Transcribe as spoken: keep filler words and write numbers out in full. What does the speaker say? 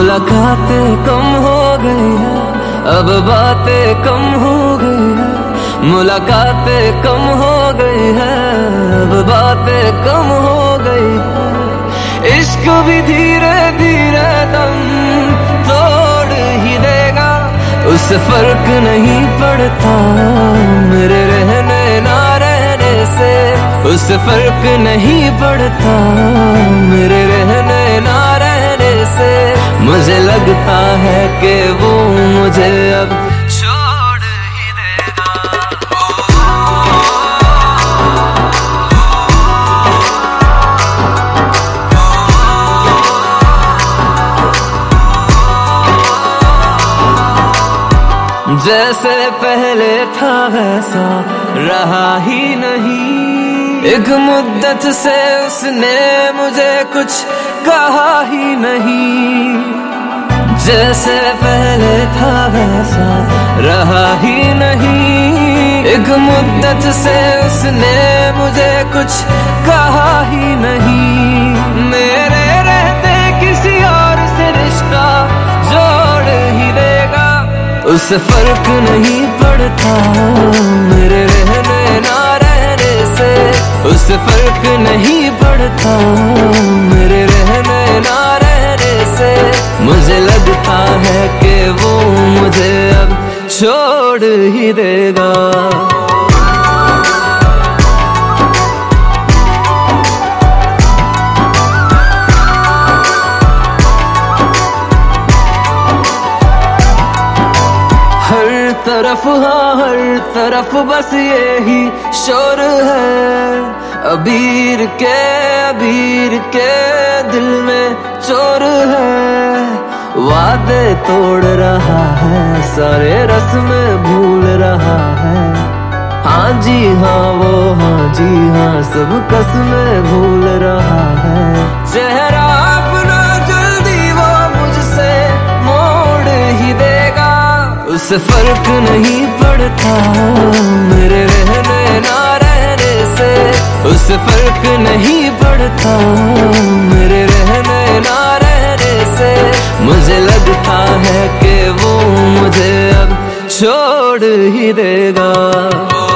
मुलाकातें कम हो गई है, अब बातें कम हो गई है। मुलाकातें कम हो गई है, अब बातें कम हो गई है। इश्क भी धीरे धीरे दम तोड़ ही देगा, उससे फर्क नहीं पड़ता मेरे रहने ना रहने से। उससे फर्क नहीं पड़ता मेरे रहने ना रहने से। मुझे लगता है कि वो मुझे अब छोड़ ही देगा। जैसे पहले था वैसा रहा ही नहीं। एक मुद्दत से उसने मुझे कुछ कहा ही नहीं। जैसे पहले था वैसा रहा ही नहीं। एक मुद्दत से उसने मुझे कुछ कहा ही नहीं। मेरे रहते किसी और से रिश्ता जोड़ ही देगा, उससे फर्क नहीं पड़ता मेरे रहने ना रहने से। उससे फर्क नहीं पड़ता मेरे रहने ना रहने से। मुझे लगता है कि वो मुझे अब छोड़ ही देगा। हर तरफ हाँ हर तरफ बस यही शोर है। अबीर के अबीर के दिल में चोर है। वादे तोड़ रहा है, सारे रस्म भूल रहा है। हाँ जी हाँ वो हाँ जी हाँ सब कसमें भूल रहा है। चेहरा अपना जल्दी वो मुझसे मोड़ ही देगा, उससे फर्क नहीं पड़ता मेरे रहने ना रहने से। उससे फर्क नहीं पड़ता मेरे रहने ना रहने से। मुझे लगता है कि वो मुझे अब छोड़ ही देगा।